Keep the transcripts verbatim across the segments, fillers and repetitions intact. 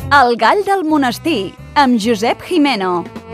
El gall del monestir, amb Josep Jimeno.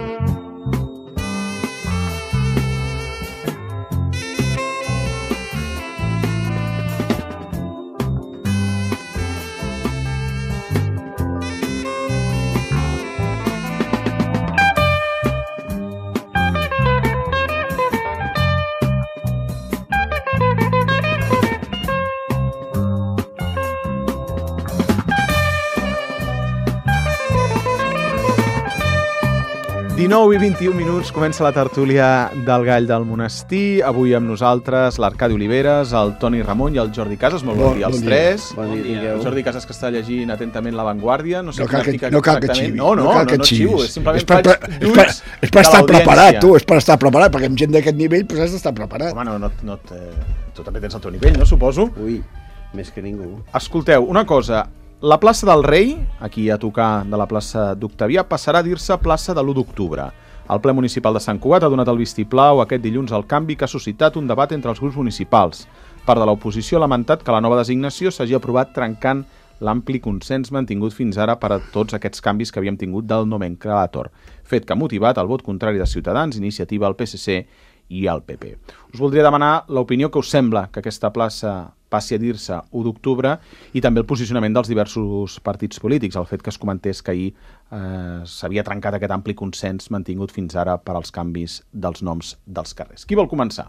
dinou i vint-i-un minuts, comença la tertúlia del Gall del Monestir. Avui amb nosaltres l'Arcadi Oliveres, el Toni Ramon i el Jordi Casas. Molt bon, bon dia als bon tres. Bon dia. Bon dia. El Jordi Casas, que està llegint atentament La Vanguardia. No sé no cal que, no cal que xivi. No, no, no, no, no xivo. És simplement és per, faig és per, és per estar preparat, tu. És per estar preparat, perquè amb gent d'aquest nivell pues has d'estar preparat. Home, no, no, no tu també tens el teu nivell, no, suposo? Ui, més que ningú. Escolteu, una cosa. La plaça del Rei, aquí a tocar de la plaça d'Octavià, passarà a dir-se plaça de l'u d'octubre. El ple municipal de Sant Cugat ha donat el vistiplau aquest dilluns al canvi que ha suscitat un debat entre els grups municipals. Part de l'oposició ha lamentat que la nova designació s'hagi aprovat trencant l'ampli consens mantingut fins ara per a tots aquests canvis que havíem tingut del nomenclàtor, fet que ha motivat el vot contrari de Ciutadans, Iniciativa, el P S C i el P P. Us voldria demanar l'opinió que us sembla que aquesta plaça passi a dir-se u d'octubre i també el posicionament dels diversos partits polítics, el fet que es comentés que ahir eh, s'havia trencat aquest ampli consens mantingut fins ara per als canvis dels noms dels carrers. Qui vol començar?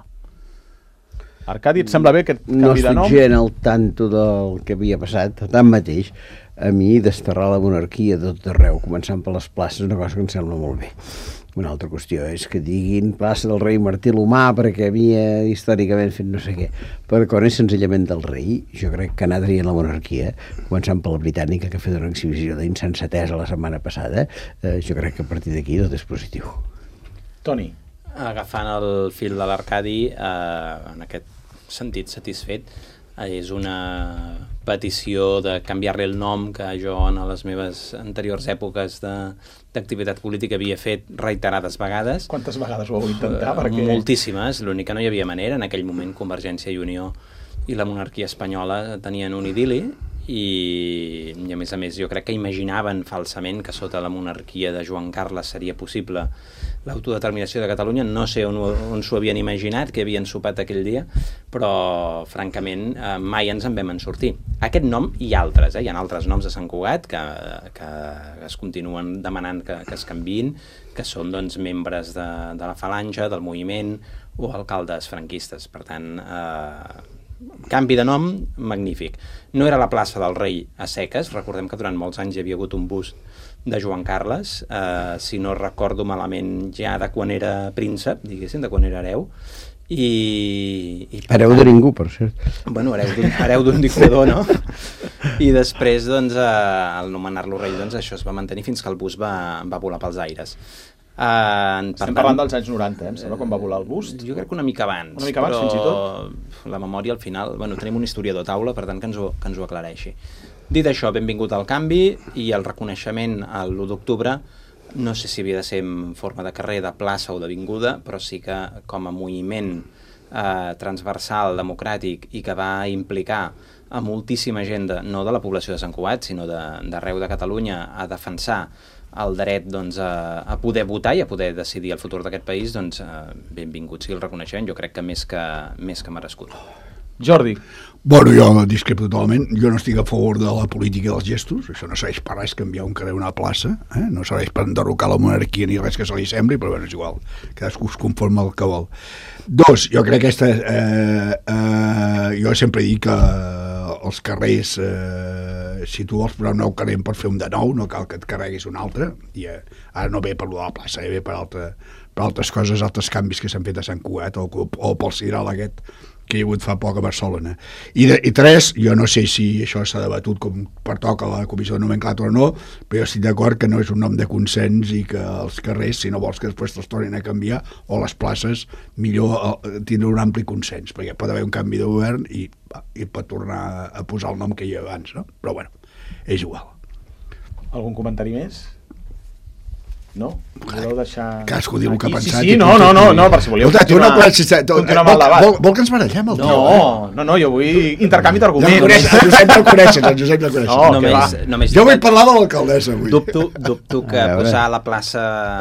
Arcadi, et sembla bé aquest canvi de nom? No estic gent al tanto del que havia passat, tanmateix, a mi desterrar la monarquia de tot arreu, començant per les places, és una cosa que em sembla molt bé. Una altra qüestió és que diguin plaça del rei Martí l'Humà perquè havia històricament fet no sé què. Per quan és senzillament del rei, jo crec que anar traient la monarquia, començant per la britànica que ha fet una exhibició d'insensatesa la setmana passada, eh, jo crec que a partir d'aquí tot és positiu. Toni. Agafant el fil de l'Arcadi, eh, en aquest sentit satisfet, és una petició de canviar-li el nom que jo en les meves anteriors èpoques d'activitat política havia fet reiterades vegades. Quantes vegades ho heu intentat? Perquè... Moltíssimes, l'únic que no hi havia manera. En aquell moment Convergència i Unió i la monarquia espanyola tenien un idili i, i a més a més jo crec que imaginaven falsament que sota la monarquia de Joan Carles seria possible l'autodeterminació de Catalunya. No sé on, on s'ho havien imaginat, que havien sopat aquell dia, però francament eh, mai ens en vam en sortir. Aquest nom i altres, eh? Hi ha altres noms de Sant Cugat que, que es continuen demanant que, que es canviïn, que són doncs, membres de, de la Falange, del moviment o alcaldes franquistes. Per tant, eh, canvi de nom, magnífic. No era la plaça del Rei a seques, recordem que durant molts anys hi havia hagut un bust de Joan Carles, eh, si no recordo malament ja de quan era príncep, diguéssim, de quan era hereu, i... i hereu de ningú, per cert. Bueno, hereu d'un dictador, no? I després, doncs, eh, al nomenar-lo rei, doncs, això es va mantenir fins que el bust va, va volar pels aires. Uh, Estem tant, parlant dels anys noranta, eh? Em sembla, quan va volar el bust. Jo crec que una mica abans. Una mica abans, però fins i tot? La memòria, al final... Bueno, tenim un historiador a taula, per tant, que ens ho, que ens ho aclareixi. Dit això, benvingut al canvi i el reconeixement a l'u d'octubre, no sé si havia de ser en forma de carrer, de plaça o d'avinguda, però sí que com a moviment eh, transversal, democràtic i que va implicar a moltíssima gent, de, no de la població de Sant Cugat, sinó d'arreu de, de Catalunya, a defensar el dret doncs, a, a poder votar i a poder decidir el futur d'aquest país, doncs eh, benvingut sigui el reconeixement, jo crec que més que, més que merescut. Jordi. Bueno, jo discrepo totalment. Jo no estic a favor de la política dels gestos. Això no serveix per res canviar un carrer a una plaça. Eh? No serveix per enderrocar la monarquia ni res que se li sembli, però bueno, és igual. Cadascú es conforma el que vol. Dos, jo crec que aquesta... Eh, eh, jo sempre dic que els carrers... Eh, si tu vols posar un nou carrer per fer un de nou, no cal que et carreguis un altre. I eh, ara no ve per lo de la plaça, eh, ve per, altre, per altres coses, altres canvis que s'han fet a Sant Cugat o, o pel Sidral aquest que hi ha hagut fa poc a Barcelona. I, de, i tres, jo no sé si això s'ha debatut com pertoca a la comissió de nomenclàtor o no, però jo estic d'acord que no és un nom de consens i que els carrers, si no vols que després te'ls tornin a canviar, o les places, millor eh, tindre un ampli consens, perquè pot haver un canvi de govern i, i pot tornar a posar el nom que hi havia abans, no? Però bueno, és igual. Algun comentari més? No? Voleu deixar... Cadascú diu el que ha pensat. Sí, sí, no, no, no, no, per si volíeu continuar, no continuar amb el debat. Vol, vol que ens barallem el tio? No, no, no, jo vull intercanvi d'arguments. No, el Josep no el coneixes, el Josep no el coneixes. No, només, només jo vull parlar de l'alcaldessa avui. Dubto, dubto que posar a la plaça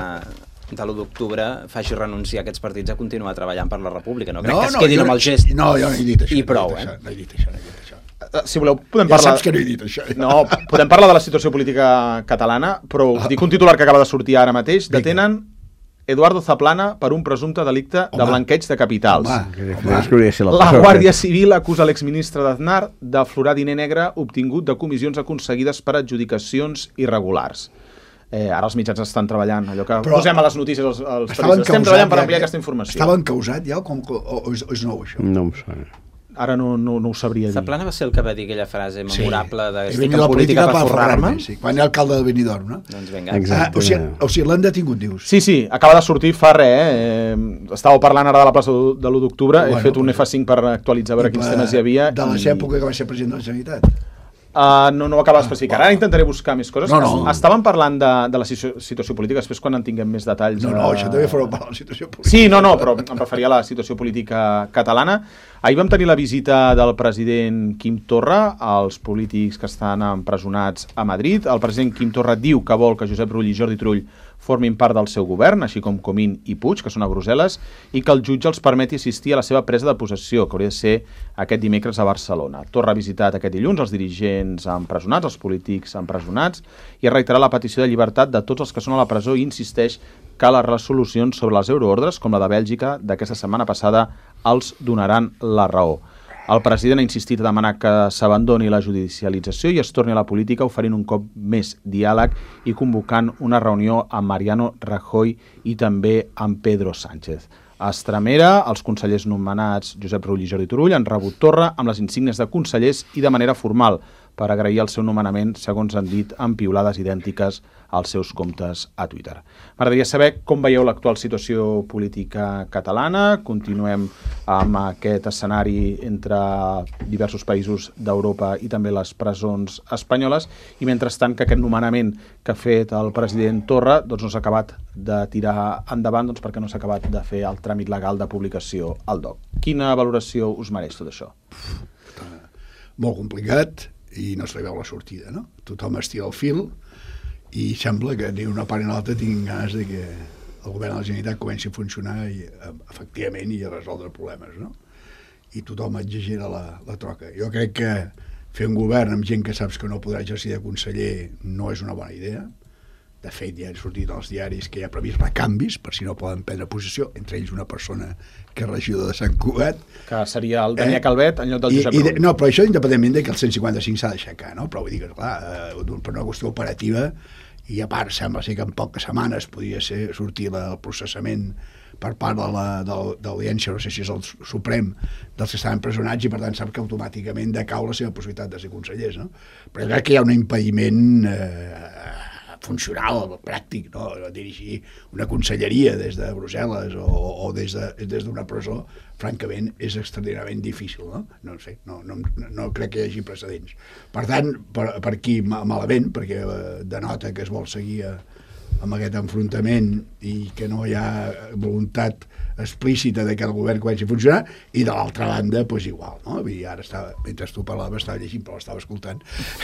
de l'u d'octubre faci renunciar aquests partits a continuar treballant per la República. No crec no, que es quedin no, amb el gest. No, jo no he dit això. I prou, no eh? No he dit això, no he dit això. Si voleu, podem ja parlar... saps que no he dit això. No, podem parlar de la situació política catalana, però us dic un titular que acaba de sortir ara mateix. Detenen Eduardo Zaplana per un presumpte delicte home. de blanqueig de capitals. Home, home. La, la Guàrdia Civil acusa l'exministre d'Aznar d'aflorar diner negre obtingut de comissions aconseguides per adjudicacions irregulars. Eh, ara els mitjans estan treballant, allò que però, posem a les notícies els, els periodistes. Estem treballant per ampliar ja, aquesta informació. Estava encausat ja com, o, o, és, o és nou això? No em sona. Ara no, no, no ho sabria dir. Zaplana va ser el que va dir aquella frase memorable sí. de estic en política per forrar-me. Sí. Quan hi ha alcalde de Benidorm, no? Doncs vinga. Ah, o sigui, o sigui l'han detingut, dius? Sí, sí, acaba de sortir fa res, eh? Estàveu parlant ara de la plaça de l'u d'octubre, bueno, he fet un F cinc per actualitzar a veure quins temes hi havia. De l'època i... que va ser president de la Generalitat? Uh, no, no ho acaba d'especificar. Ara intentaré buscar més coses. No, no. Estàvem parlant de, de la situació política, després quan en tinguem més detalls... No, no, uh... això també farà part de la situació política. Sí, no, no, però em referia a la situació política catalana. Ahir vam tenir la visita del president Quim Torra als polítics que estan empresonats a Madrid. El president Quim Torra diu que vol que Josep Rull i Jordi Turull formin part del seu govern, així com Comín i Puig, que són a Brussel·les, i que el jutge els permeti assistir a la seva presa de possessió, que hauria de ser aquest dimecres a Barcelona. Torra ha visitat aquest dilluns els dirigents empresonats, els polítics empresonats, i ha reiterat la petició de llibertat de tots els que són a la presó i insisteix que les resolucions sobre les euroordres, com la de Bèlgica d'aquesta setmana passada, els donaran la raó. El president ha insistit a demanar que s'abandoni la judicialització i es torni a la política oferint un cop més diàleg i convocant una reunió amb Mariano Rajoy i també amb Pedro Sánchez. A Estremera, els consellers nomenats Josep Rull i Jordi Turull han rebut Torra amb les insígnies de consellers i de manera formal per agrair el seu nomenament, segons han dit, amb piulades idèntiques als seus comptes a Twitter. M'agradaria saber com veieu l'actual situació política catalana. Continuem amb aquest escenari entre diversos països d'Europa i també les presons espanyoles, i mentrestant que aquest nomenament que ha fet el president Torra doncs no s'ha acabat de tirar endavant doncs perquè no s'ha acabat de fer el tràmit legal de publicació al D O C. Quina valoració us mereix tot això? Molt complicat i no se li veu la sortida, no? Tothom estira el fil i sembla que ni una part ni l'altra tinguin ganes de que el govern de la Generalitat comenci a funcionar i, efectivament i a resoldre problemes, no? I tothom exagera la, la troca. Jo crec que fer un govern amb gent que saps que no podrà exercir de conseller no és una bona idea. De fet, ja han sortit als diaris que hi ha previst recanvis per si no poden prendre possessió, entre ells una persona que és regidor de Sant Cugat. Que seria el Daniel eh? Calvet en lloc del Josep Rull. No, però això independentment de que el cent cinquanta-cinc s'ha d'aixecar, no? Però vull dir que, clar, eh, per una qüestió operativa, i a part sembla ser que en poques setmanes podria ser sortir el processament per part de l'Audiència, no sé si és el Suprem, dels que estan empresonats, i per tant sap que automàticament decau la seva possibilitat de ser consellers, no? Però crec que hi ha un impediment eh, funcional, pràctic, no? Dirigir una conselleria des de Brussel·les o, o des de, des d'una presó, francament, és extraordinàriament difícil, no? No sé, no, no, no crec que hi hagi precedents. Per tant, per, per aquí malament, perquè denota que es vol seguir a, amb aquest enfrontament i que no hi ha voluntat explícita de que el govern comenci a funcionar, i de l'altra banda, doncs igual, no? I ara estava, mentre tu parlaves, estava llegint, però l'estava escoltant.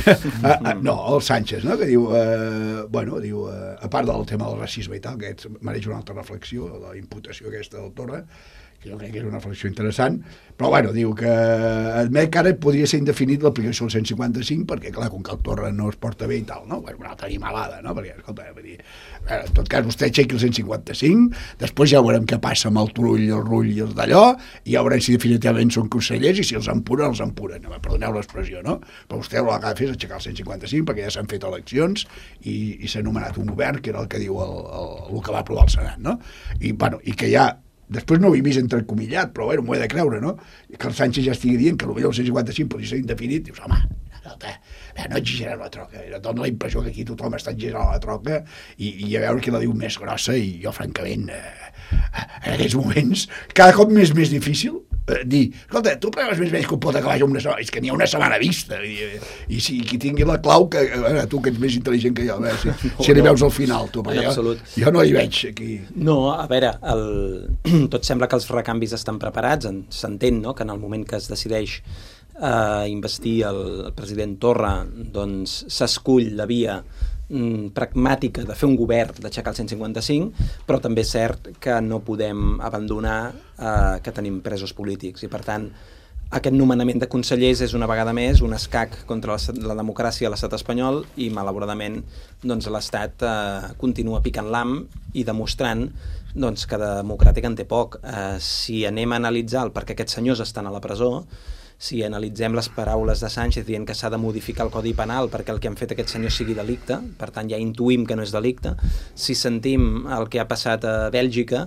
No, el Sánchez, no? Que diu, eh, bueno, diu, eh, a part del tema del racisme i tal, que mereix una altra reflexió, la imputació aquesta del Torra, que jo crec que és una reflexió interessant, però bueno, diu que admet que ara podria ser indefinit l'aplicació del cent cinquanta-cinc, perquè clar, com que el Torra no es porta bé i tal, no? Bueno, una altra animalada, no? Perquè, escolta, vull dir, en tot cas vostè aixequi el cent cinquanta-cinc, després ja veurem què passa amb el Turull, el Rull i els d'allò, i ja veurem si definitivament són consellers, i si els empuren, els empuren, no? Perdoneu l'expressió, no? Però vostè el que ha de fer és aixecar el cent cinquanta-cinc, perquè ja s'han fet eleccions i, i s'ha nomenat un govern, que era el que diu el, el, el que va aprovar el Senat, no? I, bueno, i que ja després no ho he vist entrecomillat, però bueno, m'ho he de creure, no? Que el Sánchez ja estigui dient que potser el cent cinquanta-cinc podria ser indefinit, dius, home, no, no exagerem la troca, dona la impressió que aquí tothom està exagerant la troca, i, i a veure qui la diu més grossa, i jo francament, eh, en aquests moments, cada cop més més difícil, eh, dir, escolta, tu pregues més vells que un pot acabar una setmana, és que n'hi ha una setmana vista, i, i si qui tingui la clau, que, veure, tu que ets més intel·ligent que jo, a veure, si, no, si li veus al final, tu, perquè jo, jo no hi veig aquí. No, a veure, el... tot sembla que els recanvis estan preparats, s'entén, no?, que en el moment que es decideix eh, investir el president Torra, doncs s'escull la via pragmàtica de fer un govern, d'aixecar el cent cinquanta-cinc, però també és cert que no podem abandonar eh, que tenim presos polítics i per tant aquest nomenament de consellers és una vegada més un escac contra la, la democràcia a l'estat espanyol i malauradament doncs, l'estat eh, continua picant l'ham i demostrant doncs, que de democràtic en té poc. Eh, si anem a analitzar el per què aquests senyors estan a la presó, si analitzem les paraules de Sánchez dient que s'ha de modificar el Codi Penal perquè el que han fet aquests senyors sigui delicte, per tant ja intuïm que no és delicte, si sentim el que ha passat a Bèlgica,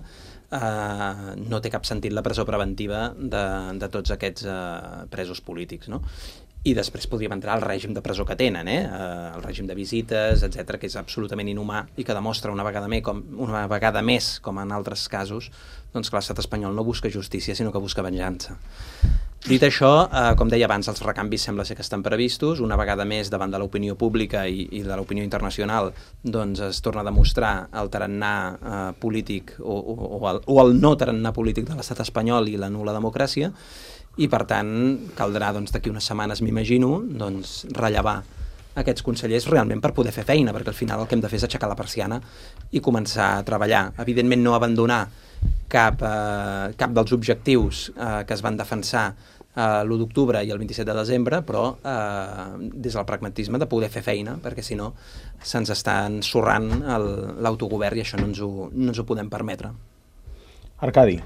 eh, no té cap sentit la presó preventiva de, de tots aquests eh, presos polítics, no? I després podríem entrar al règim de presó que tenen, eh? el règim de visites, etcètera, que és absolutament inhumà i que demostra una vegada més, com, una vegada més, com en altres casos, doncs que l'estat espanyol no busca justícia, sinó que busca venjança. Dit això, eh, com deia abans, els recanvis sembla ser que estan previstos, una vegada més davant de l'opinió pública i, i de l'opinió internacional, doncs es torna a demostrar el tarannà eh, polític o, o, o, el, o el no tarannà polític de l'estat espanyol i la nul·la democràcia, i per tant caldrà doncs, d'aquí unes setmanes, m'imagino, doncs, rellevar aquests consellers realment per poder fer feina, perquè al final el que hem de fer és aixecar la persiana i començar a treballar. Evidentment no abandonar cap, eh, cap dels objectius eh, que es van defensar eh, l'u d'octubre i el vint-i-set de desembre, però eh, des del pragmatisme de poder fer feina, perquè si no se'ns està ensorrant l'autogovern i això no ens ho, no ens ho podem permetre. Arcadi.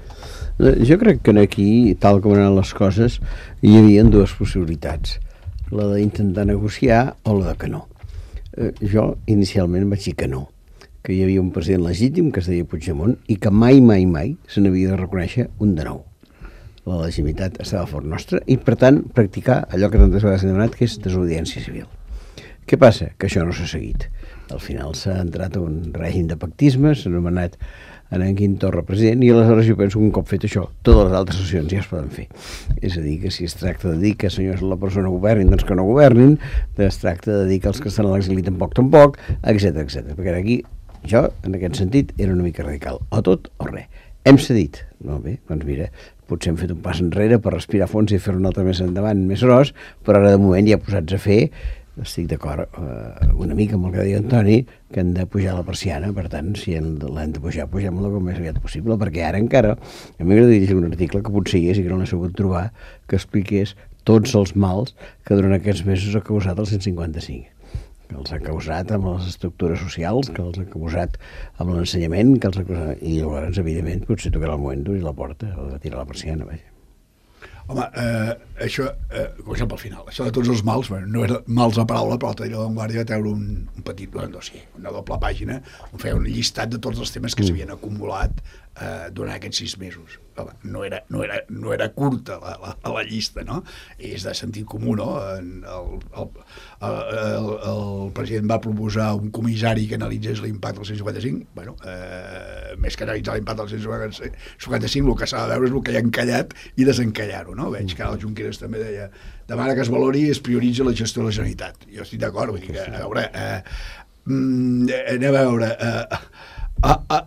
Jo crec que aquí, tal com eren les coses, hi havia dues possibilitats, la d'intentar negociar o la de que no. Eh, jo inicialment vaig dir que no, que hi havia un president legítim que es deia Puigdemont i que mai, mai, mai se n'havia de reconèixer un de nou. La legitimitat estava fora nostra i, per tant, practicar allò que tantes vegades hem demanat, que és desobediència civil. Què passa? Que això no s'ha seguit. Al final s'ha entrat a un règim de pactisme, s'ha anomenat en en Quim Torra president, i aleshores jo penso que un cop fet això, totes les altres sessions ja es poden fer. És a dir, que si es tracta de dir que senyors de la persona governin, doncs que no governin, es tracta de dir que els que estan a l'exili tampoc, tampoc, etcètera, etcètera. Perquè aquí, jo, en aquest sentit, era una mica radical. O tot o res. Hem cedit. No, bé, doncs mira, potser hem fet un pas enrere per respirar fons i fer un altre més endavant, més gros, però ara de moment ja posats a fer, estic d'acord eh, una mica amb el que deia Antoni, que hem de pujar la persiana, per tant, si l'hem de pujar, pugem-la com més aviat possible, perquè ara encara, a mi m'agradaria llegir un article que potser hi és i que no l'he sabut trobar, que expliqués tots els mals que durant aquests mesos ha causat el cent cinquanta-cinc. Que els ha causat amb les estructures socials, que els ha causat amb l'ensenyament, que els ha causat... I llavors, evidentment, potser tocarà el moment d'obrir la porta o de tirar la persiana, vaja. Home, eh, això, eh, comencem pel final, això de tots els mals, bueno, no era mals a paraula, però l'altre dia la Vanguardia va treure un, un petit un dossier, una doble pàgina, on feia un llistat de tots els temes que s'havien acumulat eh, durant aquests sis mesos. Home, no, era, no, era, no era curta la, la, la llista, no? És de sentit comú, no? El, el, el, el president va proposar un comissari que analitzés l'impacte del cent cinquanta-cinc. Bueno, eh, més que analitzar l'impacte del cent cinquanta-cinc, el que s'ha de veure és el que hi ha encallat i desencallar-ho, no? Veig que el Junqueras també deia, demana que es valori i es prioritzi la gestió de la Generalitat. Jo estic d'acord, vull dir que, a veure, eh, anem a veure, eh, a, a,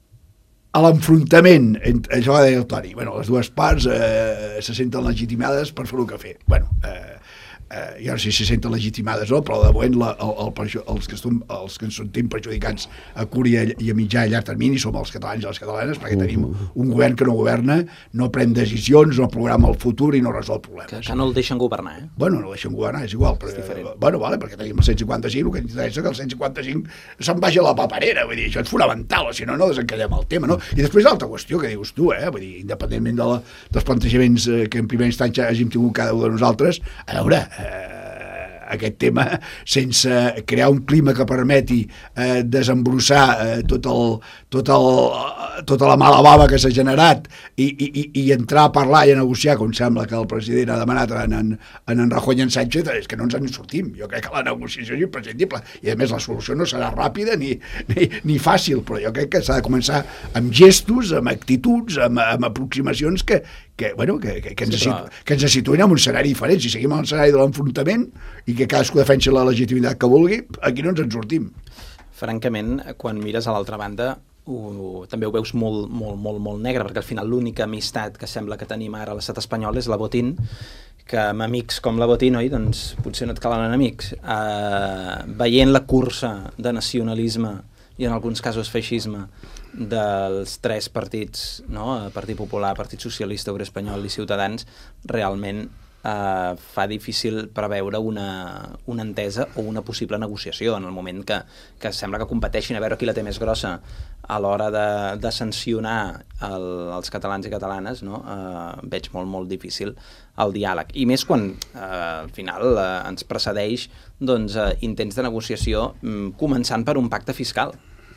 a l'enfrontament entre, això va dir el Toni, bueno, les dues parts eh, se senten legitimades per fer el que fer. Bueno, eh, eh, jo no sé si se senten legitimades o no, però de moment la, el, el, els, que estem, els que ens sentim perjudicats a curt i a, i a mitjà i a llarg termini som els catalans i les catalanes, perquè tenim un govern que no governa, no pren decisions, no programa el futur i no resol problemes. Que, que no el deixen governar, eh? Bueno, no el deixen governar, és igual. Però, és bueno, vale, perquè tenim el cent cinquanta-cinc, el que ens interessa que el cent cinquanta-cinc se'n vagi a la paperera, vull dir, això és fonamental, o si no, no desencallem el tema, no? I després l'altra qüestió que dius tu, eh? Vull dir, independentment de la, dels plantejaments eh, que en primera instància hàgim tingut cada un de nosaltres, a veure, eh, aquest tema, sense crear un clima que permeti eh, desembrossar eh, tot el, tot el, tota la mala bava que s'ha generat i, i, i entrar a parlar i a negociar, com sembla que el president ha demanat en, en, en, en Rajoy i en Sánchez, és que no ens en sortim. Jo crec que la negociació és imprescindible i a més la solució no serà ràpida ni, ni, ni fàcil, però jo crec que s'ha de començar amb gestos, amb actituds, amb, amb aproximacions que, que, bueno, que, que, que, ens sí, però... situ, que ens situïn en un escenari diferent. Si seguim en l'escenari de l'enfrontament i que cadascú defensi la legitimitat que vulgui, aquí no ens en sortim. Francament, quan mires a l'altra banda, ho, també ho veus molt, molt, molt, molt negre, perquè al final l'única amistat que sembla que tenim ara a l'estat espanyol és la Botín, que amb amics com la Botín, oi, doncs potser no et calen enemics. Uh, veient la cursa de nacionalisme i en alguns casos feixisme dels tres partits, no? Partit Popular, Partit Socialista, Obrer Espanyol i Ciutadans, realment Uh, fa difícil preveure una, una entesa o una possible negociació en el moment que, que sembla que competeixin a veure qui la té més grossa a l'hora de, de sancionar el, els catalans i catalanes, no? uh, veig molt, molt difícil el diàleg. I més quan uh, al final uh, ens precedeix doncs, uh, intents de negociació um, començant per un pacte fiscal.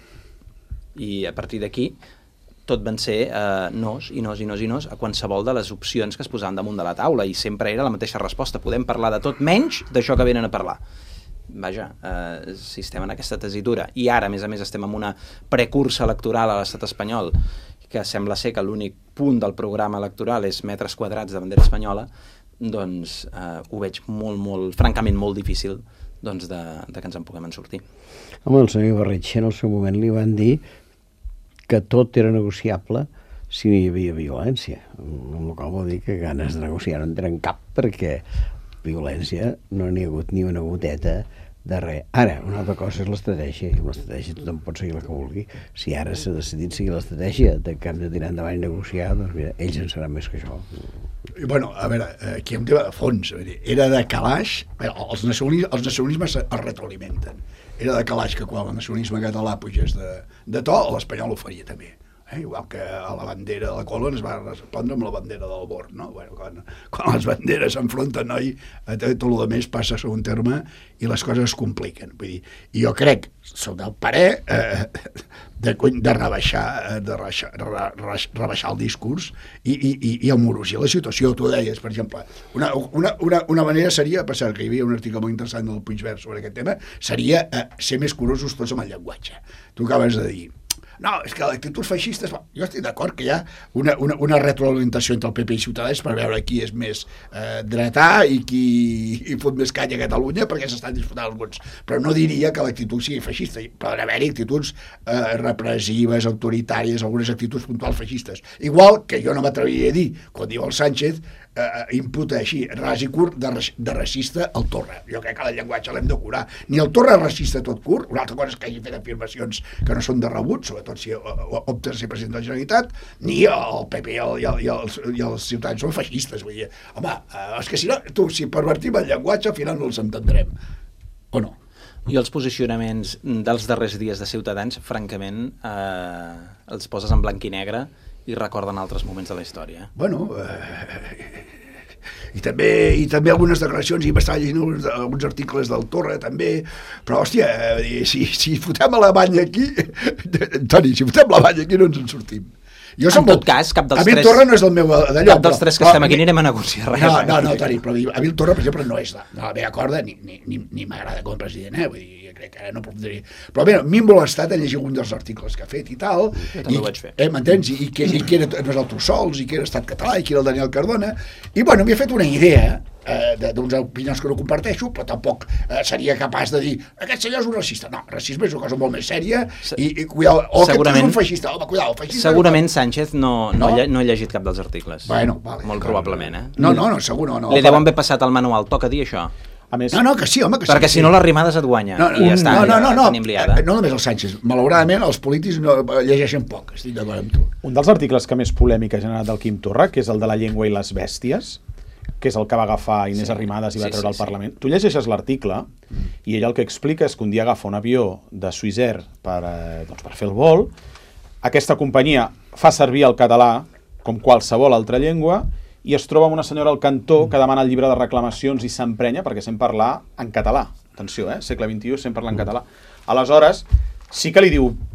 I a partir d'aquí tot van ser eh, nos i nos i nos i nos a qualsevol de les opcions que es posaven damunt de la taula i sempre era la mateixa resposta. Podem parlar de tot menys d'això que venen a parlar. Vaja, eh, si estem en aquesta tesitura i ara, a més a més, estem en una precursa electoral a l'estat espanyol que sembla ser que l'únic punt del programa electoral és metres quadrats de bandera espanyola, doncs eh, ho veig molt, molt, francament molt difícil doncs, de, de que ens en puguem en sortir. Home, el senyor Barretxe en el seu moment li van dir que tot era negociable si no hi havia violència. Amb la qual vol dir que ganes de negociar no en tenen cap, perquè violència no n'hi ha hagut ni una goteta de res. Ara, una altra cosa és l'estratègia, i amb l'estratègia tothom pot seguir la que vulgui. Si ara s'ha decidit seguir l'estratègia de que hem de tirar endavant i negociar, doncs mira, ells en seran més que això. I bueno, a veure, aquí hi ha un tema de fons. Era de calaix, els nacionalismes, els nacionalismes es retroalimenten. Era de calaix que quan el nacionalisme català pugés de, de to, l'espanyol ho faria també. Eh? Igual que a la bandera de la Colón es va respondre amb la bandera del Born, no? Bueno, quan, quan les banderes s'enfronten, noi, tot el més passa a segon terme i les coses es compliquen. Vull dir, i jo crec, soc del parer, eh, de, de, rebaixar, de rebaixar, re, rebaixar el discurs i, i, i, i amorosir la situació. Tu deies, per exemple, una, una, una, una manera seria, per cert, que hi havia un article molt interessant del Puigverd sobre aquest tema, seria eh, ser més curosos tots amb el llenguatge. Tu acabes de dir, no, és que l'actitud feixista... Jo estic d'acord que hi ha una, una, una retroalimentació entre el P P i Ciutadans per veure qui és més eh, dretà i qui hi fot més canya a Catalunya perquè s'estan disputant alguns. Però no diria que l'actitud sigui feixista. Poden haver-hi actituds eh, repressives, autoritàries, algunes actituds puntuals feixistes. Igual que jo no m'atreviria a dir, quan diu el Sánchez, eh, imputa així, ras i curt, de, de racista al Torra. Jo crec que el llenguatge l'hem de curar. Ni el Torra és racista tot curt, una altra cosa és que hagi fet afirmacions que no són de rebut, sobretot si opta a ser president de la Generalitat, ni el P P i, el, i, el, i, els, i els ciutadans són feixistes. Vull dir, home, eh, és que si no, tu, si pervertim el llenguatge, al final no els entendrem. O no? I els posicionaments dels darrers dies de Ciutadans, francament, eh, els poses en blanc i negre i recorden altres moments de la història. Bueno, eh, i també, i també algunes declaracions, i m'estava llegint alguns, alguns articles del Torra també, però hòstia, si, si fotem a la banya aquí, Toni, si fotem la banya aquí no ens en sortim. Jo en tot molt... cas, cap dels a mi el tres... Torra no és del meu d'allò. Cap dels tres que però, estem aquí anirem a negociar res. No, no, no, Toni, però a mi el Torra, per exemple, no és de, de la meva corda, ni, ni, ni, ni m'agrada com a president, eh? Vull dir, crec que ara no puc dir... Però bé, a mi m'ha molestat a llegir un dels articles que ha fet i tal. Jo també i, ho vaig fer. Eh, m'entens? I, i, que, i qui era nosaltres sols, i qui era Estat Català, i qui era el Daniel Cardona. I, bueno, m'hi ha fet una idea eh, d'unes opinions que no comparteixo, però tampoc eh, seria capaç de dir aquest senyor és un racista. No, racisme és una cosa molt més sèria i, i cuidado, o que tu és un feixista. Home, cuidado, feixista. Segurament Sánchez no, no, no? no ha llegit cap dels articles. Bueno, vale. Molt probablement, eh? No, no, no, segur no. no Li deuen haver passat al manual, toca dir això. A més, no, no, que sí, home, que sí. Perquè si no les rimades et guanya. No, no, I ja està, no, no, no, no, tenim liada. No només el Sánchez. Malauradament, els polítics no llegeixen poc, estic d'acord amb tu. Un dels articles que més polèmica ha generat del Quim Torra, que és el de la llengua i les bèsties, que és el que va agafar Inés sí. Arrimadas i va sí, treure sí, al Parlament. Sí. Tu llegeixes l'article i ell el que explica és que un dia agafa un avió de Swissair per, eh, doncs per fer el vol. Aquesta companyia fa servir el català com qualsevol altra llengua i es troba amb una senyora al cantó que demana el llibre de reclamacions i s'emprenya perquè sent parlar en català. Atenció, eh? Segle vint-i-u, sent parlar en català. Aleshores, sí que li diu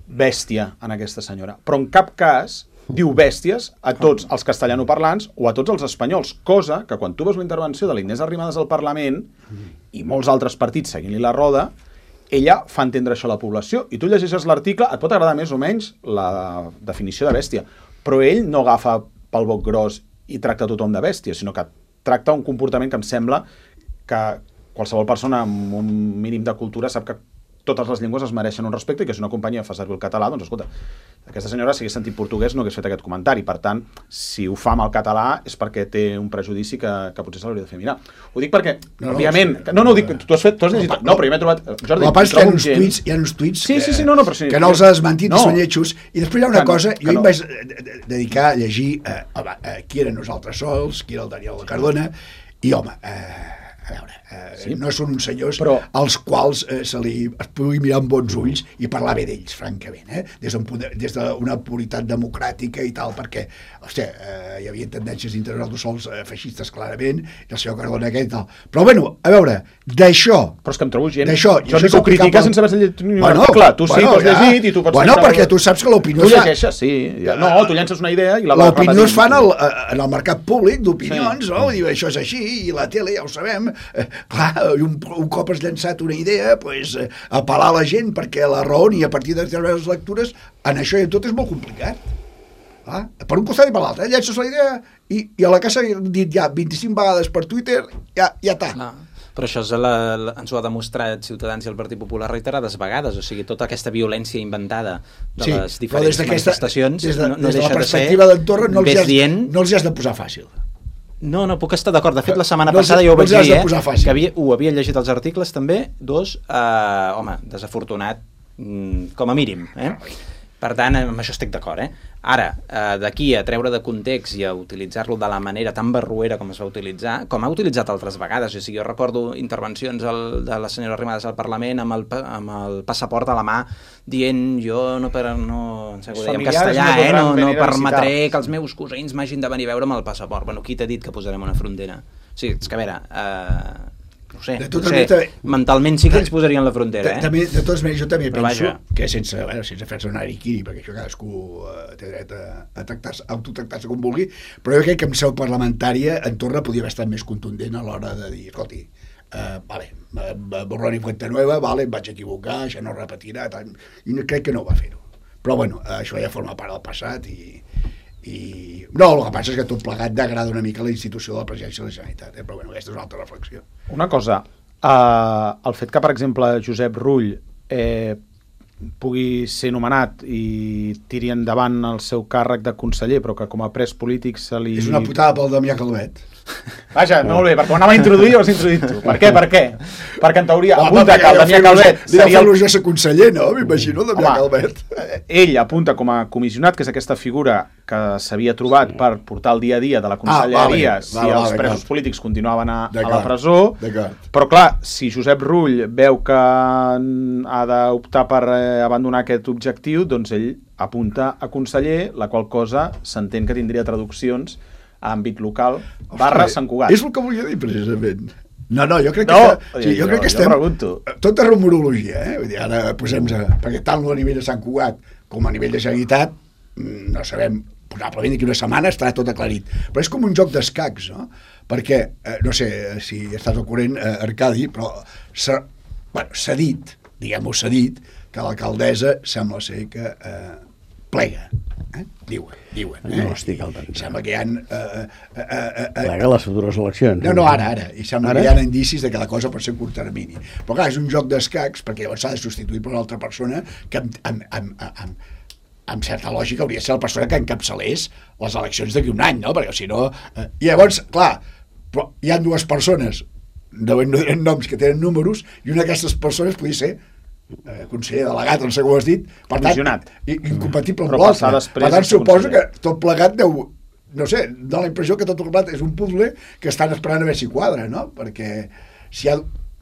bèstia en aquesta senyora, però en cap cas diu bèsties a tots els castellanoparlants o a tots els espanyols, cosa que quan tu veus la intervenció de l'Inés Arrimadas al Parlament i molts altres partits seguint-li la roda, ella fa entendre això a la població, i tu llegeixes l'article, et pot agradar més o menys la definició de bèstia, però ell no agafa pel boc gros i tracta tothom de bèstia, sinó que tracta un comportament que em sembla que qualsevol persona amb un mínim de cultura sap que totes les llengües es mereixen un respecte i que si una companyia fa servir el català, doncs escolta, aquesta senyora si hagués sentit portuguès no hagués fet aquest comentari, per tant, si ho fa amb el català és perquè té un prejudici que, que potser se l'hauria de fer mirar. Ho dic perquè, no, òbviament, no, no, no ho dic, tu has fet, tu has llegit, no, no, però jo m'he trobat, Jordi, la part hi ha uns gent... tuits, hi ha uns tuits sí, sí, sí, no, no, però sí, que no els ha desmentit, no. Són lletjos, i després hi ha una que cosa, no, jo no. Em vaig dedicar a llegir eh, eh, qui eren nosaltres sols, qui era el Daniel Cardona, i home, eh, a veure, eh, sí, no són uns senyors però... als quals eh, se li es pugui mirar amb bons ulls i parlar bé d'ells, francament, eh? des d'una puritat democràtica i tal, perquè, hòstia, eh, hi havia tendències internacionals sols eh, feixistes clarament, i el senyor Cardona aquest i tal. Però bueno, a veure, d'això... Però és que em trobo gent... D'això... Jo dic que ho critica sense haver llegit ni un bueno, article. Tu sí, bueno, tu has llegit i tu pots... Bueno, perquè tu saps que l'opinió... Tu llegeixes, sí. Ja. No, tu llences una idea i la... L'opinió es fa en el, en el mercat públic d'opinions, sí. No? Diu, això és així, i la tele ja ho sabem. Eh, clar, un, un cop has llançat una idea, pues, eh, apel·lar a la gent perquè la raoni a partir de determinades lectures, en això i en tot és molt complicat. Ah, per un costat i per l'altre, eh? Llences la idea i, i a la que s'ha dit ja vint-i-cinc vegades per Twitter, ja, ja està. Clar. Però això és la, la, ens ho ha demostrat Ciutadans i el Partit Popular reiterades vegades, o sigui, tota aquesta violència inventada de sí, les diferents manifestacions des de, no, no des de deixa la de ser d'Andorra no, els has, dient... no els has de posar fàcil. No, no, puc estar d'acord. De fet, la setmana no passada ja ho vaig dir, eh, que havia, ho havia llegit els articles també, dos, eh, home, desafortunat, mm, com a mínim, eh? Per tant, amb això estic d'acord, eh? Ara, eh, d'aquí a treure de context i a utilitzar-lo de la manera tan barruera com es va utilitzar, com ha utilitzat altres vegades, o sigui, jo recordo intervencions al, de la senyora Arrimadas al Parlament amb el, amb el passaport a la mà dient jo no per no, en sé, ho deia en castellà, no, eh? no, no permetré que els meus cosins m'hagin de venir a veure amb el passaport. Bueno, qui t'ha dit que posarem una frontera? O sigui, és que a veure... Eh, no sé, no sé també, mentalment sí que ens posarien la frontera, eh? També, de totes maneres, jo també Però penso vaja. que sense, bueno, sense fer-se un ariquiri, perquè això cadascú uh, té dret a, a tractar-se, a autotractar-se com vulgui, però jo crec que en seu parlamentària en Torra podia haver estat més contundent a l'hora de dir, escolti, uh, vale, borrón y cuenta nueva, vale, em vaig equivocar, això no repetirà, tal, i crec que no va fer-ho. Però bueno, això ja forma part del passat i... I... No, el que passa és que tot plegat degrada una mica la institució de la presidència de la Generalitat, eh? Però bueno, aquesta és una altra reflexió. Una cosa, uh, el fet que, per exemple, Josep Rull eh, pugui ser nomenat i tiri endavant el seu càrrec de conseller, però que com a pres polític se li... És una putada pel Damià Calvet. Vaja, molt bé, perquè ho anava a introduir o ho has introduït tu? Per què, per què? Perquè en teoria apunta que el Damià Calvet seria... Li va fer-lo ser conseller, no? M'imagino el Damià Calvet. Ell apunta com a comissionat, que és aquesta figura que s'havia trobat per portar el dia a dia de la conselleria ah, vale, si vale, els vale, presos polítics continuaven a, a la presó. Però clar, si Josep Rull veu que ha d'optar per eh, abandonar aquest objectiu, doncs ell apunta a conseller, la qual cosa s'entén que tindria traduccions a àmbit local barra Sant Cugat. És el que volia dir precisament. No, no, jo crec que, no, està, sí, jo, jo crec que estem... Pregunto. Tot és rumorologia, eh? Vull dir, ara posem... Perquè tant a nivell de Sant Cugat com a nivell de Generalitat, no sabem, probablement d'aquí una setmana estarà tot aclarit. Però és com un joc d'escacs, no? Perquè, eh, no sé si estàs al corrent, eh, Arcadi, però s'ha bueno, dit, diguem-ho, s'ha dit, que l'alcaldessa sembla ser que eh, plega. Eh? Diuen, diuen. Eh? No estic al tant. Sembla que hi ha... Eh, eh, eh, Plega les futures eleccions. No, no, ara, ara. I sembla ara? que hi ha indicis de que la cosa pot ser en curt termini. Però clar, és un joc d'escacs, perquè llavors s'ha de substituir per una altra persona que amb, amb, amb, amb, amb certa lògica hauria de ser la persona que encapçalés les eleccions d'aquí un any, no? Perquè si no... Eh, I llavors, clar, però hi ha dues persones, no direm noms, que tenen números, i una d'aquestes persones podria ser Eh, conseller delegat, no sé com ho has dit, per tant, incompatible amb l'altre. Per tant, suposo que tot plegat deu, no sé, dona la impressió que tot plegat és un puzzle que estan esperant a veure si quadra, no? Perquè si hi ha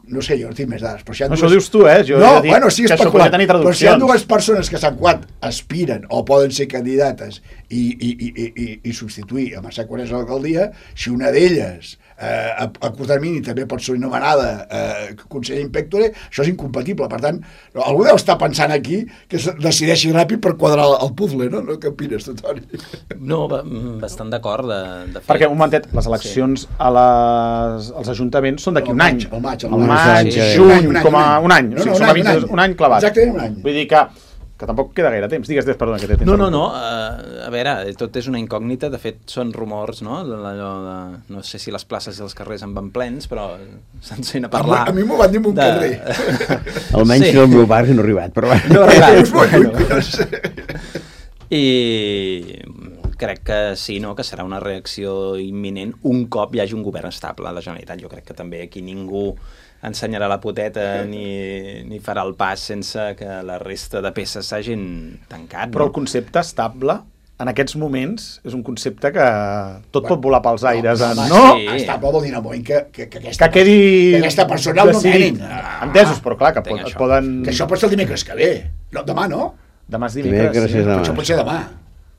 no sé, jo no tinc més dades, però si hi ha no, dues... això ho dius tu, eh? Jo no, he dit bueno, sí, que això podia tenir però si hi ha traduccions. dues persones que Sant Cugat aspiren o poden ser candidates i, i, i, i, i substituir a Mercè Conés a l'alcaldia, si una d'elles eh, a, a curt termini també pot ser nomenada eh, conseller impectore, això és incompatible. Per tant, algú deu estar pensant aquí que es decideixi ràpid per quadrar el puzzle, no? no? Què opines tu, Toni? No, bastant d'acord, de, de fet. Perquè, un momentet, les eleccions sí. a les, als ajuntaments són d'aquí un any. El maig, el maig, sí, sí. juny, un any, com a un any. No, no, o sigui, un, any, un, any. un any clavat. Exactament un any. Vull dir que, que tampoc queda gaire temps. Digues, des, perdona, que t'he No, no, no. Uh, a veure, tot és una incògnita. De fet, són rumors, no? Allò de, no sé si les places i els carrers en van plens, però se'n sent a parlar. A mi m'ho van dir en un de... carrer. Almenys sí. El meu barri no ha arribat, però... No ha arribat. Bueno. I crec que sí, no? Que serà una reacció imminent un cop hi hagi un govern estable a la Generalitat. Jo crec que també aquí ningú ensenyarà la poteta ni, ni farà el pas sense que la resta de peces s'hagin tancat. Però no? el concepte estable, en aquests moments, és un concepte que tot bueno, pot volar pels aires. No, en, no? Sí. Estable vol dir en moment que, que, que, aquesta, que quedi... que aquesta persona el nomenin. Ah, entesos, però clar, que pot, això. poden... Que això pot ser el dimecres que ve. No, demà, no? Demà és dimecres. Dimecres sí. és demà. Això pot ser demà.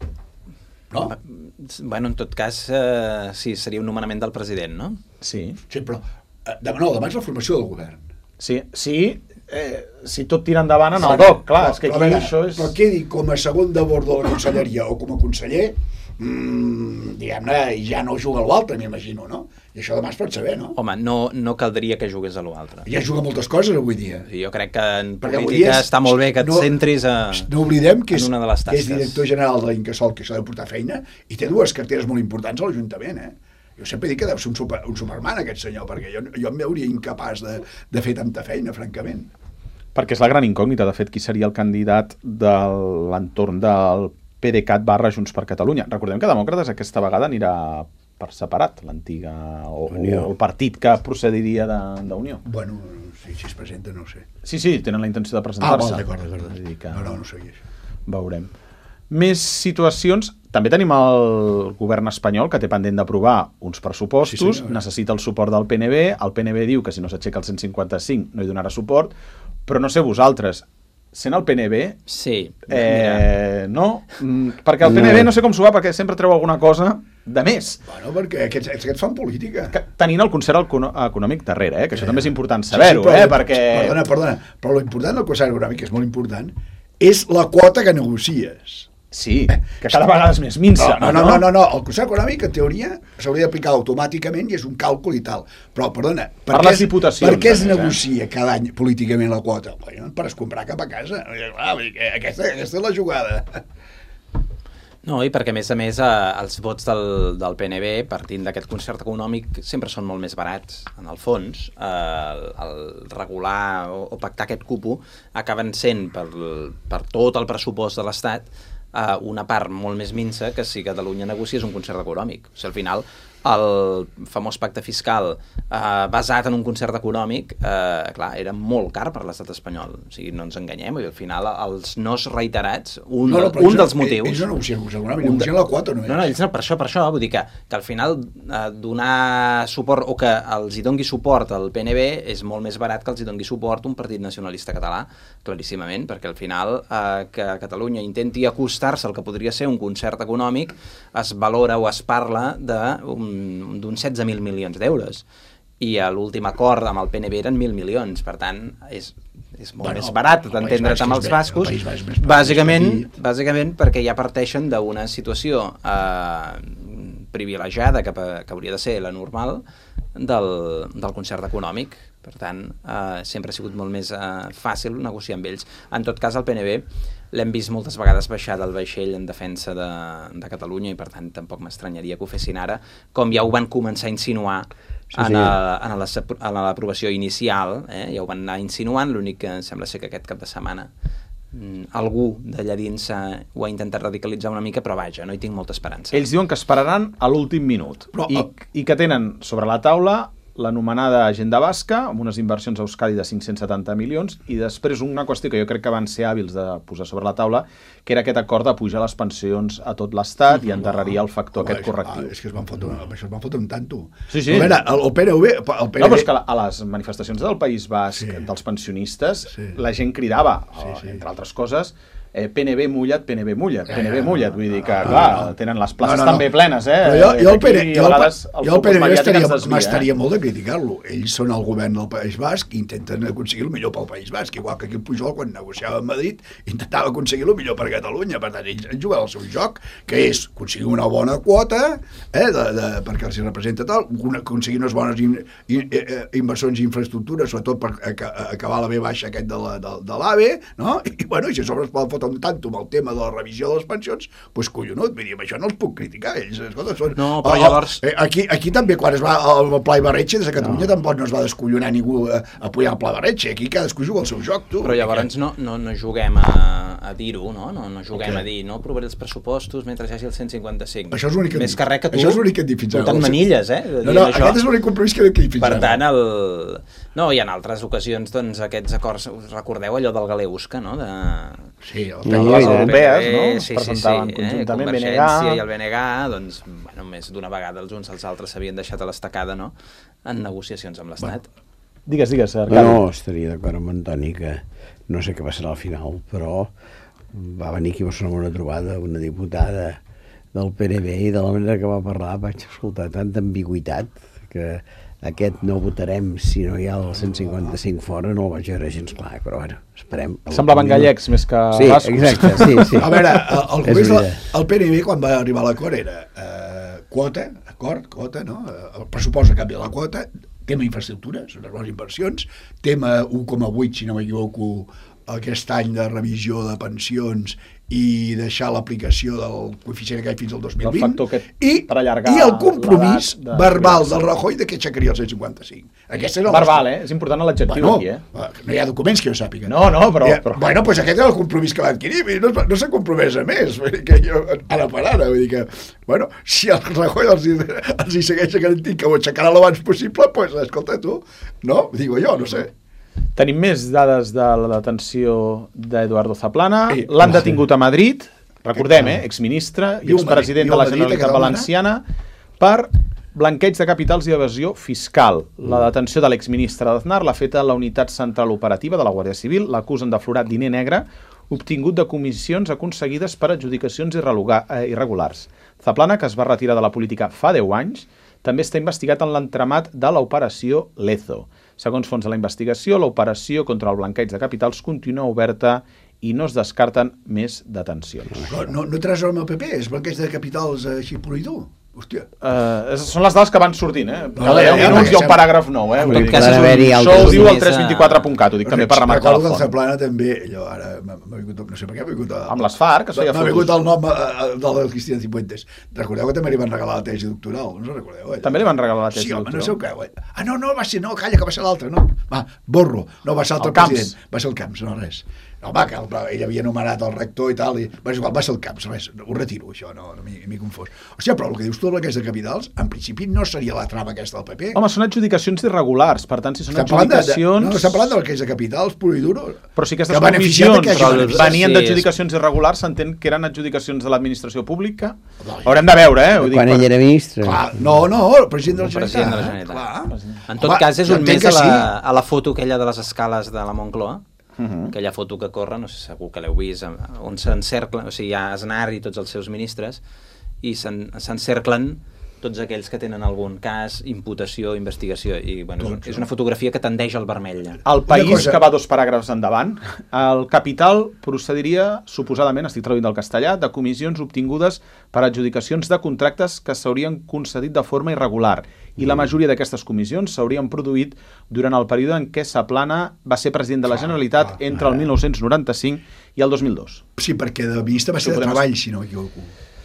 No? Bueno, en tot cas, eh, sí, seria un nomenament del president, no? Sí. Sí, però eh, demà no, demà és la formació del govern. Sí, sí eh, si tot tira endavant en el doc, clar, però, és que aquí veure, això és... Però quedi com a segon de bord de la conselleria o com a conseller, mmm, diguem-ne, ja no juga a l'altre, m'imagino, no? I això demà es pot saber, no? Home, no, no caldria que jugués a l'altre. Ja juga moltes coses avui dia. Jo crec que en Perquè política és, està molt bé que et no, centris a, no oblidem que és, en una de les que tasques. és director general de l'Incasol, que s'ha de portar feina, i té dues carteres molt importants a l'Ajuntament, eh? Jo sempre dic que deu ser un, super, un superman, aquest senyor, perquè jo, jo em veuria incapaç de, de fer tanta feina, francament. Perquè és la gran incògnita, de fet, qui seria el candidat de l'entorn del PDeCAT barra Junts per Catalunya. Recordem que Demòcrates aquesta vegada anirà per separat, l'antiga o, o el partit que procediria d'Unió. Bueno, si, si es presenta, no ho sé. Sí, sí, tenen la intenció de presentar-se. Ah, d'acord, d'acord. Que... No, no, no sé això. Veurem. Més situacions. També tenim el govern espanyol que té pendent d'aprovar uns pressupostos, sí, necessita el suport del P N B, el P N B diu que si no s'aixeca el cent cinquanta-cinc no hi donarà suport, però no sé vosaltres, sent el P N B, sí, eh, no? Mm, perquè el P N B no. no sé com s'ho va, perquè sempre treu alguna cosa de més. Bueno, perquè aquests, aquests fan política. Que, tenint el concert econòmic darrere, eh? Que això eh. també és important saber-ho, sí, sí, eh? Perquè... Perdona, perdona, però l'important del concert econòmic, que és molt important, és la quota que negocies. Sí, que cada vegada és més minsa. No, no, no, no, no. El concert econòmic, en teoria, s'hauria d'aplicar automàticament i és un càlcul i tal. Però, perdona, per, per què, les diputacions, per què es també, negocia cada any políticament la quota? Bueno, per escombrar cap a casa. Aquesta, aquesta és la jugada. No, i perquè, a més a més, eh, els vots del, del P N B, partint d'aquest concert econòmic, sempre són molt més barats, en el fons. Eh, el, el regular o, o pactar aquest cupo acaben sent, per, per tot el pressupost de l'Estat, eh, una part molt més minsa que si Catalunya negocies un concert econòmic. O sigui, al final, el famós pacte fiscal eh, basat en un concert econòmic, eh, clar, era molt car per l'estat espanyol. O sigui, no ens enganyem, i al final els nos reiterats, un, no, no, un ells, dels motius... Ells no negocien el concert econòmic, negocien la quota només. No, no, ells no, per això, per això, vull dir que, que al final eh, donar suport, o que els hi dongui suport al P N B és molt més barat que els hi dongui suport un partit nacionalista català, claríssimament, perquè al final eh, que Catalunya intenti acostar-se al que podria ser un concert econòmic es valora o es parla d'un d'uns setze mil milions d'euros, i a l'últim acord amb el P N B eren mil milions, per tant és, és molt bueno, més barat d'entendre't amb els bascos, el més, més bàsicament, bàsicament perquè ja parteixen d'una situació eh, privilegiada que, que hauria de ser la normal del, del concert econòmic. Per tant, eh, sempre ha sigut molt més eh, fàcil negociar amb ells. En tot cas, el P N B l'hem vist moltes vegades baixar del vaixell en defensa de, de Catalunya, i per tant tampoc m'estranyaria que ho fessin ara, com ja ho van començar a insinuar sí, sí. en l'aprovació inicial, eh? Ja ho van anar insinuant, l'únic que sembla ser que aquest cap de setmana algú d'allà dins ho ha intentat radicalitzar una mica, però vaja, no hi tinc molta esperança. Ells diuen que esperaran a l'últim minut, però, i, i que tenen sobre la taula l'anomenada Agenda Basca, amb unes inversions a Euskadi de cinc-cents setanta milions, i després una qüestió que jo crec que van ser hàbils de posar sobre la taula, que era aquest acord de pujar les pensions a tot l'Estat i enterraria el factor Home, aquest correctiu. Ah, és que es van fotre, això es van fotre un tanto. Sí, sí. A veure, el, el P N V... El P N V... No, però és que a les manifestacions del País Basc, Sí. dels pensionistes, Sí. la gent cridava, Sí, sí. entre altres coses, eh, P N V mullat, P N V mullat, P N V Ja, ja, mullat, no, vull dir que, no, clar, no, no. tenen les places No, no, no. també plenes, eh? Però jo, jo el P N V, Aquí, jo a el, vegades, jo el el focus P N V mediàtic estaria, ens desvia, m'estaria eh? molt de criticar-lo. Ells són el govern del País Basc i intenten aconseguir el millor pel País Basc, igual que aquí el Pujol, quan negociava amb Madrid, intentava aconseguir el millor per Catalunya. Per tant, ells han jugat el seu joc, que és aconseguir una bona quota, eh, de, de, perquè els representa tal, una, aconseguir unes bones in, in, in, inversions i infraestructures, sobretot per a, a, acabar la B baixa aquest de la, de, de l'AVE, no? I, bueno, i si a sobre es poden fotre un tanto amb el tema de la revisió de les pensions, doncs collonut, vull dir, amb això no els puc criticar, ells, escolta, són... No, però oh, llavors... Eh, aquí, aquí també, quan es va al Pla Ibarretxe, des de Catalunya no. tampoc no es va descollonar ningú a, a apoyar el Pla Ibarretxe, aquí cadascú juga el seu joc, tu. Però llavors no, no, no juguem a, a dir-ho, no? No, no juguem Okay. a dir, no aprovaré els pressupostos mentre hi hagi el cent cinquanta-cinc. Això és l'únic que Més que res que tu, això és l'únic que et dic fins ara. portant manilles, eh? No, no, aquest és l'únic compromís que et dic fins Per ara. tant, el... No, i en altres ocasions, doncs, aquests acords, us recordeu allò del Galeusca, no? De... Sí, el No, Les no, europees, no? Eh, Es sí, presentaven sí, sí, conjuntament, eh? B N G. Convergència i el B N G, doncs, bueno, més d'una vegada els uns als altres s'havien deixat a l'estacada, no?, en negociacions amb l'Estat. Digues, digues, No, Arcadi. no, estaria d'acord amb Antoni que no sé què passarà al final, però va venir aquí a Barcelona una trobada, una diputada del P N V, i de la manera que va parlar vaig escoltar tanta ambigüitat que aquest no votarem si no hi ha el cent cinquanta-cinc fora, no el vaig veure gens clar, però bueno, esperem. Semblaven gallecs més que Sí, bascos. exacte, sí, sí. A veure, el, el, És govern, veritat. el P N V quan va arribar a l'acord era eh, quota, acord, quota, no? Eh, El pressupost a canvi de la quota, tema infraestructures, unes bones inversions, tema un coma vuit, si no m'equivoco, aquest any de revisió de pensions i deixar l'aplicació del coeficient aquell fins al dos mil vint, Del factor aquest i, per allargar i el compromís l'edat de verbal jubilació. del Rajoy de que aixecaria el cent cinquanta-cinc. Aquest era el Verbal, nostre- eh? És important l'adjectiu Bueno, aquí, eh? no hi ha documents que jo sàpiga. No, no, però- Ja, però- Bueno, doncs aquest era el compromís que va adquirir, vull dir, no, es- no s'ha compromès a més, vull dir que jo, ara per ara, vull dir que, bueno, si el Rajoy els, hi- els hi segueix garantint que ho aixecarà l'abans possible, doncs, pues, escolta tu, no? Digo jo, no sé. Tenim més dades de la detenció d'Eduardo Zaplana. Sí, L'han sí. detingut a Madrid, recordem, eh? exministre i Viu a expresident Madrid, de la viu a Madrid, Generalitat aquest home, Valenciana, per blanqueig de capitals i evasió fiscal. La detenció de l'exministre d'Aznar l'ha feta la Unitat Central Operativa de la Guàrdia Civil, l'acusen d'aflorar diner negre obtingut de comissions aconseguides per adjudicacions irreluga- eh, irregulars. Zaplana, que es va retirar de la política fa deu anys, també està investigat en l'entramat de l'operació Lezo. Segons fons de la investigació, l'operació contra el blanqueig de capitals continua oberta i no es descarten més detencions. No, no, no traus amb el P P, és blanqueig de capitals així pur i dur. Hòstia. Uh, són les dades que van sortint, eh? No, Cada ja, deu ja, minuts ja, hi ha un ja. paràgraf nou, eh? En Vull tot dir cas, que és un- haver-hi això altres ho diu el més, tres dos quatre punt cat, ho dic també per remarcar Recordo que la el font. Zaplana també, allò, ara m'ha m'ha vingut, no sé per què m'ha vingut... a- Amb les FARC, que es feia M'ha fotos. vingut el nom eh, eh, del Cristian Cifuentes. Recordeu que també li van regalar la tesi doctoral, no us recordeu? Allò? També li van regalar la tesi Sí, home, no doctoral. sé ho creu. eh? Ah, no, no, va ser, no, calla, que va ser l'altre, no. Va, borro, no, va ser l'altre El Camps. president. Va ser el Camps, no res. No, va, que el, ell havia anomenat el rector i tal, i va, igual, va ser el Camps, res, ho retiro, això, no, no m'hi m'hi confós. Hòstia, però el que dius tu, el que és de capitals, en principi no seria la trama aquesta del P P. Home, són adjudicacions irregulars, per tant, si són Estem parlant de, de, adjudicacions... no, estem parlant del que és de capitals, pur i duro. Però sí que aquestes ha beneficiat comissions que hagi però beneficiat. venien Sí, d'adjudicacions irregulars, s'entén que eren adjudicacions de l'administració pública. No, Haurem de veure, eh? Vull dir, Quan per- ell era ministre. Clar, no, no, el president de la El president de la Generalitat. Generalitat. Clar. En tot Home, cas, és jo un entenc més a que la, a la foto aquella de les escales de la Moncloa, Uh -huh. aquella foto que corre, no sé, segur que l'heu vist, on s'encerclen, o sigui, hi ha Aznar i tots els seus ministres, i s'en- s'encerclen tots aquells que tenen algun cas, imputació, investigació, i bueno, és, Tots, és una fotografia que tendeix al vermell. El país, cosa- que va dos paràgrafs endavant, el capital procediria, suposadament, estic traduint del castellà, de comissions obtingudes per adjudicacions de contractes que s'haurien concedit de forma irregular, i la majoria d'aquestes comissions s'haurien produït durant el període en què Zaplana va ser president de la Generalitat clar, entre el mil nou-cents noranta-cinc i el dos mil dos. Sí, perquè de ministre va ser Ho de podem treball, si no m'equivoco.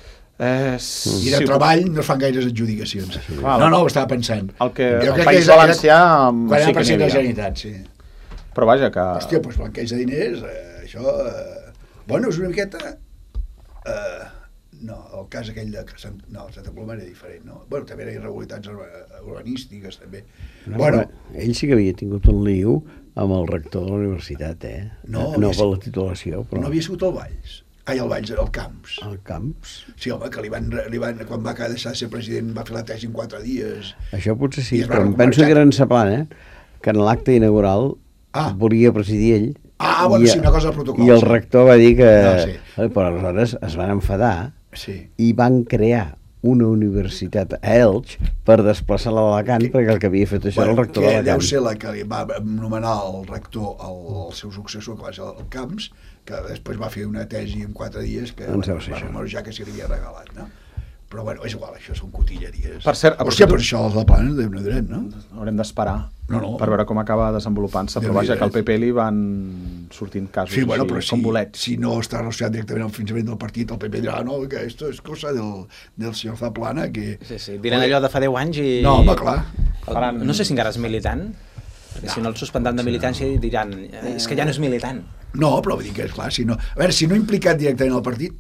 Eh, I de treball no es fan gaires adjudicacions. Clar, No, no, ho estava pensant. el que- Jo el crec País és- era- Valencià, mm, Quan sí era que president n'hi de la havia. Generalitat, sí. Però vaja, que... Hòstia, doncs blanqueig de diners, eh, això... Eh, bueno, és una miqueta... Eh, No, el cas aquell de... No, el Santa Coloma era diferent, no? Bueno, també eren irregularitats urbanístiques, també. No, bueno, ell sí que havia tingut un lío amb el rector de la universitat, eh? No, no havia per la titulació, però... No havia sigut al Valls. Ai, el Valls, el Camps. El Camps? Sí, home, que li van, li van, quan va deixar de ser president va fer la tesi en quatre dies. Això potser sí, però em reconvertir. penso que era en Saplana, que en l'acte inaugural Ah. volia presidir ell. Ah, bueno, i, sí, una cosa del protocol. I el sí. rector va dir que... No, sí. Eh, però aleshores es van enfadar Sí. i van crear una universitat a Elx per desplaçar-la a Alacant, perquè el que havia fet això Bueno, era el rector que d'Alacant. deu ser la que li va nomenar el rector el, el seu successor, que va ser el Camps, que després va fer una tesi en quatre dies que Doncs bueno, deu ser va això. rumorejar que s'hi havia regalat, no? Però bueno, és igual, això són cotilleries. Per cert, Hòstia, aprofito- per això els de Planes de dret, no? Haurem d'esperar No, no. per veure com acaba desenvolupant-se, però Déu-n'hi-do. vaja, que al P P li van sortint casos Sí, bueno, així, però si, com bolets. si no està relacionat directament amb el finançament del partit, el P P dirà, no, que esto es cosa del, del senyor Zaplana, que... Sí, sí, diran allò de fa deu anys i... No, home, clar. El, no sé si encara és militant, perquè no, si no el suspendran de militància diran eh, és que ja no és militant. No, però vull dir que, esclar, si no... A veure, si no implicat directament al partit,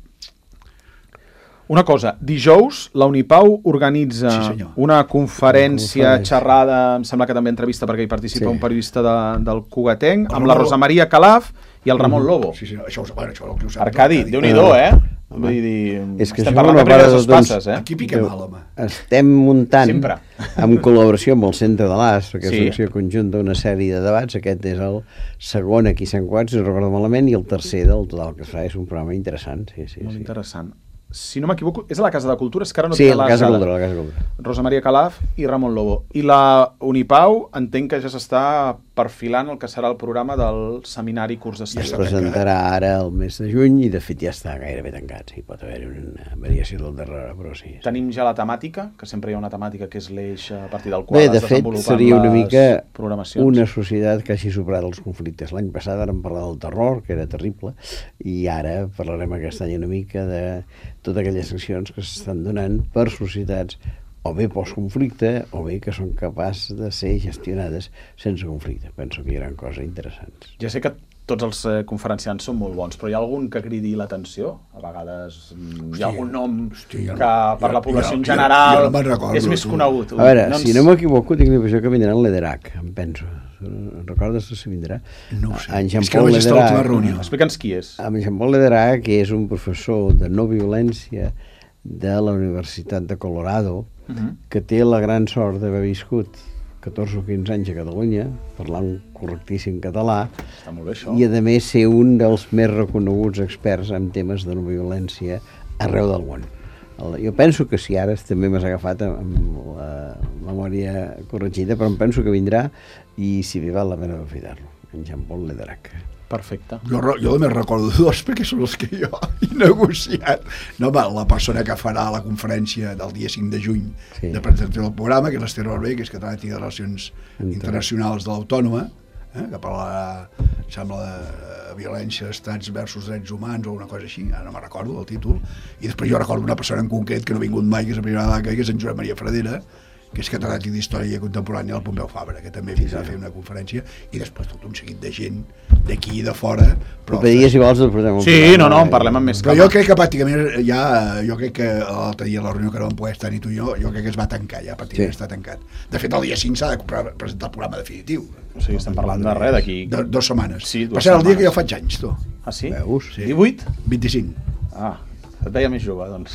Una cosa, dijous la Unipau organitza Sí, senyor. una conferència, Una conferència. xerrada, em sembla que també entrevista perquè hi participa Sí. un periodista de, del Cugatenc, El amb la Ramon Rosa Maria Calaf i el Ramon Lobo. sí, sí, no, això, bueno, això el que ho sap. Arcadi, Arcadi. Déu-n'hi-do, eh? Home, Vull dir, és que estem això parlant no de primeres para dos de- doncs, passes, eh? Aquí pica mal, home. Estem muntant, Sempre. en col·laboració amb el Centre de l'As, perquè Sí. és una acció conjunta, una sèrie de debats. Aquest és el segon aquí a Sant Cugat, si no recordo malament, i el tercer del total que es fa. És un programa interessant, sí, sí. Molt sí. interessant. Si no m'equivoco, és a la Casa de Cultura, és que ara no Sí, tinc la Casa dada. Cultura, la Casa Cultura. Rosa Maria Calaf i Ramon Lobo. I la Unipau entenc que ja s'està perfilant el que serà el programa del seminari curs Es d'estiu. presentarà ara el mes de juny i de fet ja està gairebé tancat. Sí, pot haver-hi una variació del darrere, però sí. Tenim ja la temàtica, que sempre hi ha una temàtica que és l'eix a partir del qual Bé, de es fet, desenvolupen seria una les mica programacions. una societat que hagi superat els conflictes. L'any passat vam parlar del terror, que era terrible, i ara parlarem aquest any una mica de totes aquelles accions que s'estan donant per societats o bé post-conflicte o bé que són capaces de ser gestionades sense conflicte. Penso que hi haurà coses interessants. Ja sé que tots els eh, conferenciants són molt bons, però hi ha algun que cridi l'atenció? A vegades mm, hi ha algun nom hòstia, jo no- que per jo- la població jo- en jo- general jo no me'n recordo, és més tu. conegut. A veure, No si ens- no m'equivoco, tinc la impressió que vindrà en l'Ederac, em penso. En recordes si vindrà? No ho sé. En És que no Jean-Paul vaig estar a l'última Lederac, reunió. Explica'ns qui és. amb Jean-Paul Lederac, que és un professor de no violència de la Universitat de Colorado, Uh -huh. que té la gran sort d'haver viscut catorze o quinze anys a Catalunya, parlant un correctíssim català, Està molt bé, això. i a més ser un dels més reconeguts experts en temes de no violència arreu del món. El- Jo penso que si ara també m'has agafat amb la memòria corregida, però em penso que vindrà i si bé val la pena aprofitar-lo, en Jean-Paul Lederac. Perfecte. Jo, re- jo només recordo dos perquè són els que jo he negociat. No, home, la persona que farà la conferència del dia cinc de juny Sí. de presentació del programa, que és l'Ester Barbé, que és catedràtica de Relacions Inter- Internacionals de l'Autònoma, eh, que parlarà, em sembla, de violència d'estats versus drets humans o una cosa així, ara no me'n recordo el títol, i després jo recordo una persona en concret que no ha vingut mai, que és la primera vegada que és en Josep Maria Fradera, que és catedràtic d'Història Contemporània del Pompeu Fabra, que també vindrà a fer una conferència, i després tot un seguit de gent d'aquí i de fora. Però pedies, si vols, el portem al Sí, programa, no, no, en eh? parlem amb més Però calma. jo crec que pràcticament ja, jo crec que l'altre dia a la reunió que no vam poder estar ni tu i jo, jo crec que es va tancar ja, pràcticament Sí. està tancat. De fet, el dia cinc s'ha de comprar- presentar el programa definitiu. O sigui, estem parlant de res, d'aquí... De, dos setmanes. Sí, dues Va ser el dia setmanes. que jo faig anys, tu. Ah, sí? Veus? Sí. divuit? vint-i-cinc. Ah, et veia més jove, doncs.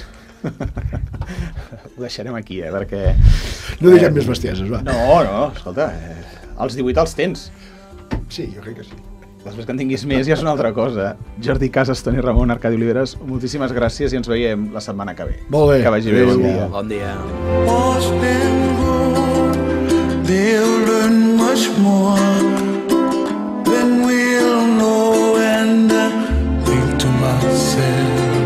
Ho deixarem aquí, eh, perquè... No deixem més bestieses, va. No, no, escolta, eh, els divuit els tens. Sí, jo crec que sí. Després que en tinguis més ja és una altra cosa. Jordi Casas, Toni Ramon, Arcadi Oliveres, moltíssimes gràcies i ens veiem la setmana que ve. Molt bé. Que vagi bé, bon Adéu. dia. Bon dia. Lost and grown, they'll learn much more than we'll know. And I think to myself,